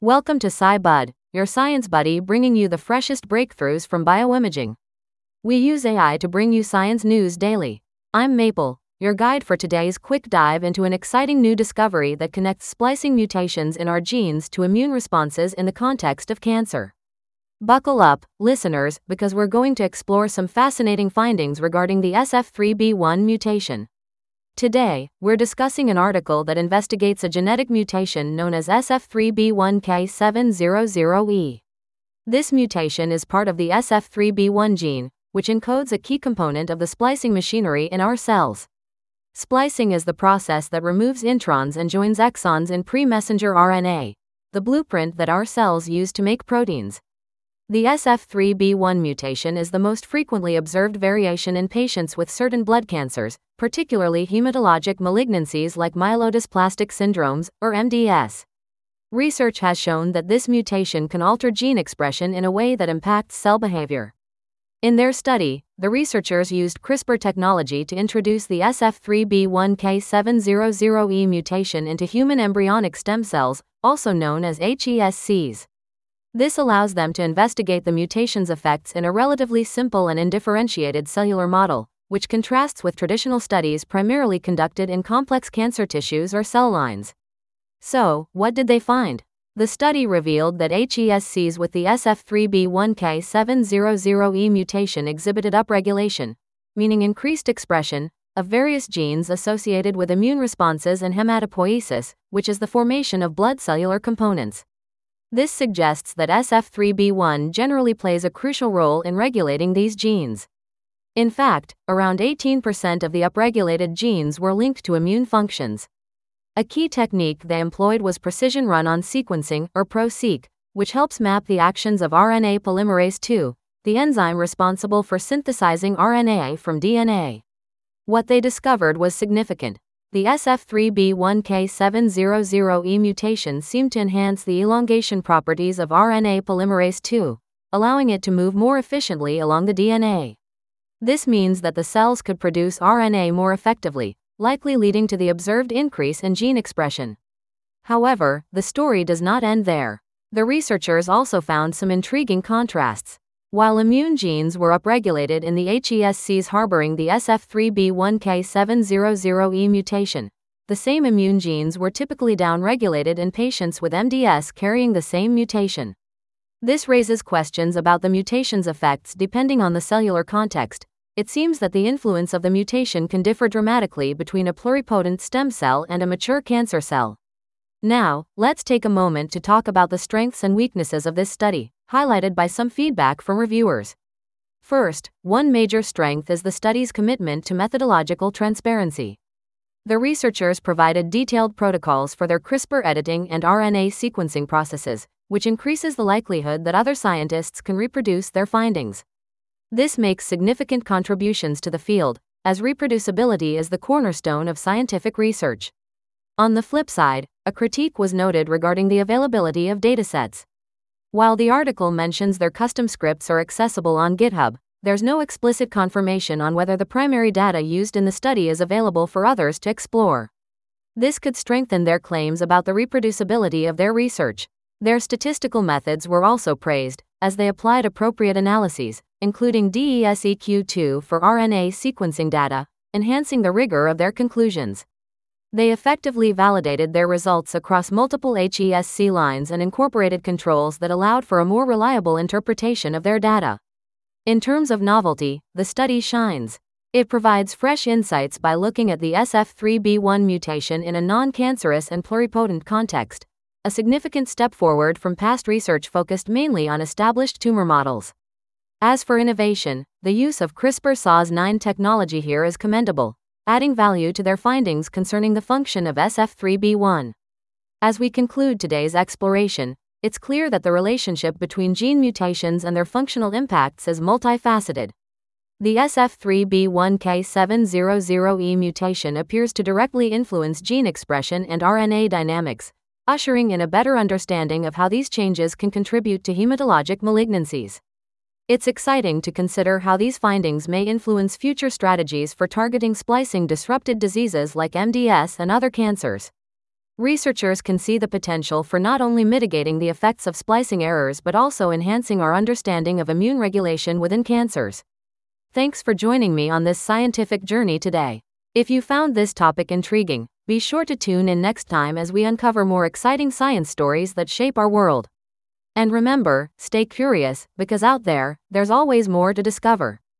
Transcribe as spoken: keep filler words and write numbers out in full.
Welcome to SciBud, your science buddy bringing you the freshest breakthroughs from bioimaging. We use A I to bring you science news daily. I'm Maple, your guide for today's quick dive into an exciting new discovery that connects splicing mutations in our genes to immune responses in the context of cancer. Buckle up, listeners, because we're going to explore some fascinating findings regarding the S F three B one mutation. Today, we're discussing an article that investigates a genetic mutation known as S F three B one K seven hundred E. This mutation is part of the S F three B one gene, which encodes a key component of the splicing machinery in our cells. Splicing is the process that removes introns and joins exons in pre-messenger R N A, the blueprint that our cells use to make proteins. The S F three B one mutation is the most frequently observed variation in patients with certain blood cancers, particularly hematologic malignancies like myelodysplastic syndromes, or M D S. Research has shown that this mutation can alter gene expression in a way that impacts cell behavior. In their study, the researchers used CRISPR technology to introduce the S F three B one K seven hundred E mutation into human embryonic stem cells, also known as H E S Cs. This allows them to investigate the mutation's effects in a relatively simple and undifferentiated cellular model, which contrasts with traditional studies primarily conducted in complex cancer tissues or cell lines. So, what did they find? The study revealed that H E S Cs with the S F three B one K seven hundred E mutation exhibited upregulation, meaning increased expression, of various genes associated with immune responses and hematopoiesis, which is the formation of blood cellular components. This suggests that S F three B one generally plays a crucial role in regulating these genes. In fact, around eighteen percent of the upregulated genes were linked to immune functions. A key technique they employed was precision run-on sequencing, or PRO-seq, which helps map the actions of R N A polymerase two, the enzyme responsible for synthesizing R N A from D N A. What they discovered was significant. The S F three B one K seven hundred E mutation seemed to enhance the elongation properties of R N A polymerase two, allowing it to move more efficiently along the D N A. This means that the cells could produce R N A more effectively, likely leading to the observed increase in gene expression. However, the story does not end there. The researchers also found some intriguing contrasts. While immune genes were upregulated in the H E S Cs harboring the S F three B one K seven hundred E mutation, the same immune genes were typically downregulated in patients with M D S carrying the same mutation. This raises questions about the mutation's effects depending on the cellular context. It seems that the influence of the mutation can differ dramatically between a pluripotent stem cell and a mature cancer cell. Now, let's take a moment to talk about the strengths and weaknesses of this study, highlighted by some feedback from reviewers. First, one major strength is the study's commitment to methodological transparency. The researchers provided detailed protocols for their CRISPR editing and R N A sequencing processes, which increases the likelihood that other scientists can reproduce their findings. This makes significant contributions to the field, as reproducibility is the cornerstone of scientific research. On the flip side, a critique was noted regarding the availability of datasets. While the article mentions their custom scripts are accessible on GitHub, there's no explicit confirmation on whether the primary data used in the study is available for others to explore. This could strengthen their claims about the reproducibility of their research. Their statistical methods were also praised, as they applied appropriate analyses, including D E S E Q two for R N A sequencing data, enhancing the rigor of their conclusions. They effectively validated their results across multiple H E S C lines and incorporated controls that allowed for a more reliable interpretation of their data. In terms of novelty, the study shines. It provides fresh insights by looking at the S F three B one mutation in a non-cancerous and pluripotent context, a significant step forward from past research focused mainly on established tumor models. As for innovation, the use of CRISPR Cas nine technology here is commendable, adding value to their findings concerning the function of S F three B one. As we conclude today's exploration, it's clear that the relationship between gene mutations and their functional impacts is multifaceted. The S F three B one K seven hundred E mutation appears to directly influence gene expression and R N A dynamics, ushering in a better understanding of how these changes can contribute to hematologic malignancies. It's exciting to consider how these findings may influence future strategies for targeting splicing-disrupted diseases like M D S and other cancers. Researchers can see the potential for not only mitigating the effects of splicing errors but also enhancing our understanding of immune regulation within cancers. Thanks for joining me on this scientific journey today. If you found this topic intriguing, be sure to tune in next time as we uncover more exciting science stories that shape our world. And remember, stay curious, because out there, there's always more to discover.